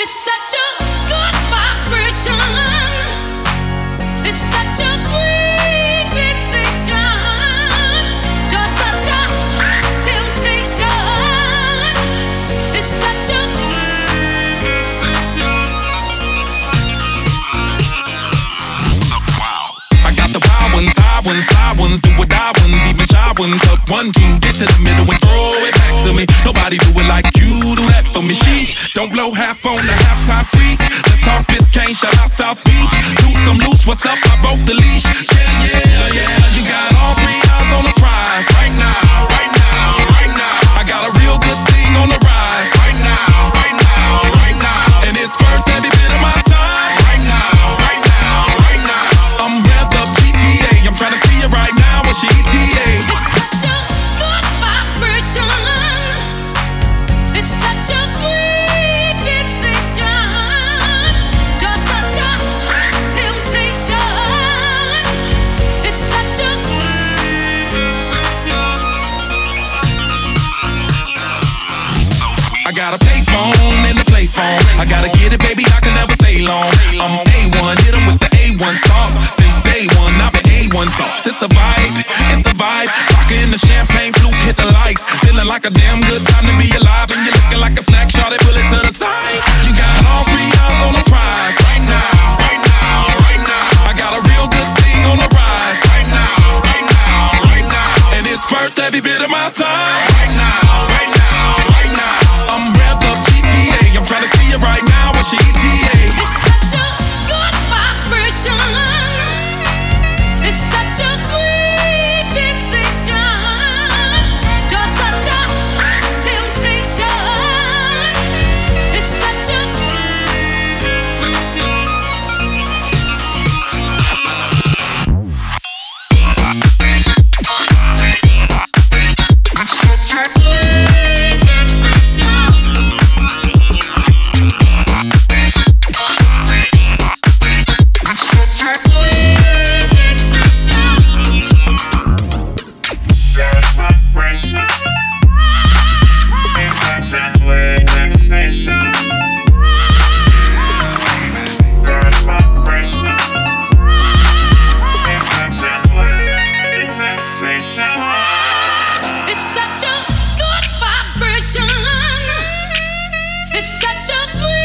It's such a good vibration. It's such a sweet sensation. You're such a hot temptation. It's such a sweet sensation. Wow. I got the wild ones, high ones, fly ones, do or die ones, even shy ones. Up 1, 2, get to the middle and throw it back to me. Nobody do it like you do that for me. Sheesh, don't blow half on the halftime freaks. Let's talk Biscayne, shout out South Beach. Loose, I'm loose, what's up? I broke the leash. Yeah, yeah, yeah. You got all 3 eyes on the prize. Right now, right now, right now. I got a real good thing on the rise. Right now, right now, right now. And it's worth every bit of my time. Right now, right now, right now. I'm revved up GTA. I'm trying to see it right now. What's your ETA? It's such a good vibration. It's such a sweet sensation. You're such a hot temptation. It's such a sweet sensation. I got a payphone and a play phone. I gotta get it, baby, I can never stay long. I'm A1, hit 'em with the A1 sauce. Since day one, I've been A1 sauce. It's a vibe, it's a vibe. Rockin' the champagne flute, hit the lights. Feeling like a damn good time to be alive. And you're looking like a snack, shawty, pull it to the side. You got all 3 eyes on the prize. Right now, right now, right now. I got a real good thing on the rise. Right now, right now, right now. And it's worth every bit of my time. Right now, right now, right now. I'm revved up GTA. I'm trying to see it right now. What's your ETA? It's such a good vibration. It's such a sweet sensation. You're such a hot temptation. It's such a sweet sensation. It's such a good vibration. It's such a sweet